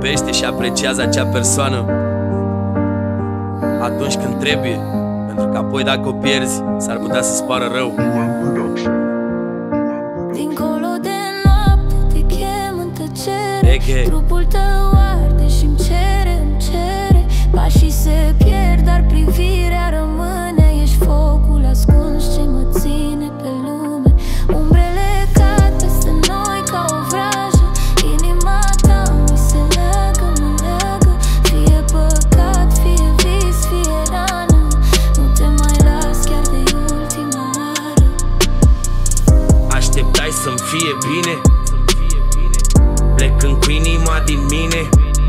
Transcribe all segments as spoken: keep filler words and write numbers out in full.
iubește și apreciază acea persoană atunci când trebuie, pentru că apoi dacă o pierzi, s-ar putea să-ți pară rău. Dincolo de noapte te chem în tăcere, Reggae. Trupul tău arde și-mi cere, îmi cere. Pașii se pierd, dar privirea rămâne. Ești focul ascuns ce mă ține pe lume. Umbrele cad peste noi ca o vrajă. Inima ta mi se leagă, mă leagă. Fie păcat, fie vis, fie rană. Nu te mai las chiar de ultima oară. Așteptai să-mi fie bine, plecând cu inima din mine.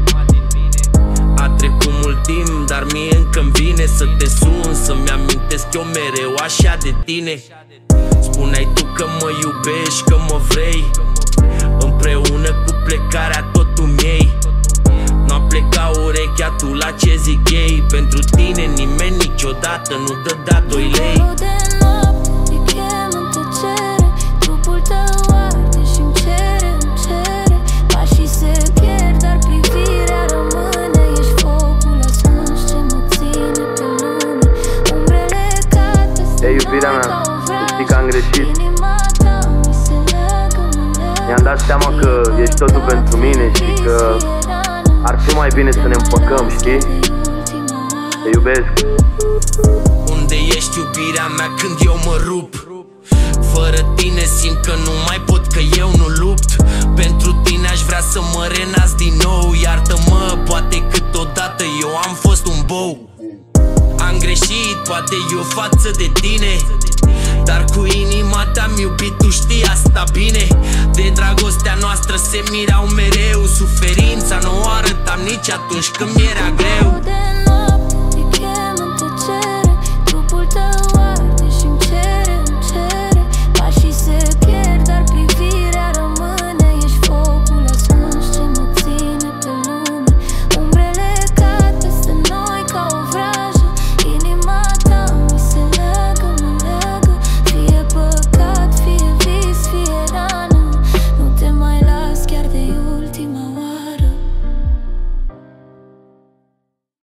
A trecut mult timp, dar mie încă-mi vine să te sun, să-mi amintesc eu mereu așa de tine. Spuneai tu că mă iubești, că mă vrei, împreună cu plecarea tot tu-mi iei. Nu-a plecat urechea tu la ce zic ei. Pentru tine nimeni niciodată nu dă da doi lei. Dincolo de noapte te chem în tăcere, trupul tău arde și-mi cere, îmi cere. Pașii se pierd, dar privirea rămâne. Ești focul ascuns ce mă ține pe lume. Umbrele cad peste Ei, iubirea noi mea, ca o să vrajă. știi că am greșit. Inima ta mi se leagă, mă leagă. Mi-am dat seama că ești totul pentru mine și că ar fi mai bine să ne împăcăm, știi? Te iubesc. Unde ești iubirea mea când eu mă rup? Fără tine simt că nu mai pot, că eu nu lupt. Pentru tine aș vrea să mă renasc din nou. Iartă-mă, poate câteodată eu am fost un bou. Am greșit, poate eu față de tine, dar cu inima te-am iubit, tu știi asta bine. De dragostea noastră se mirau mereu. Suferința nu o arătam nici atunci când mi-era greu.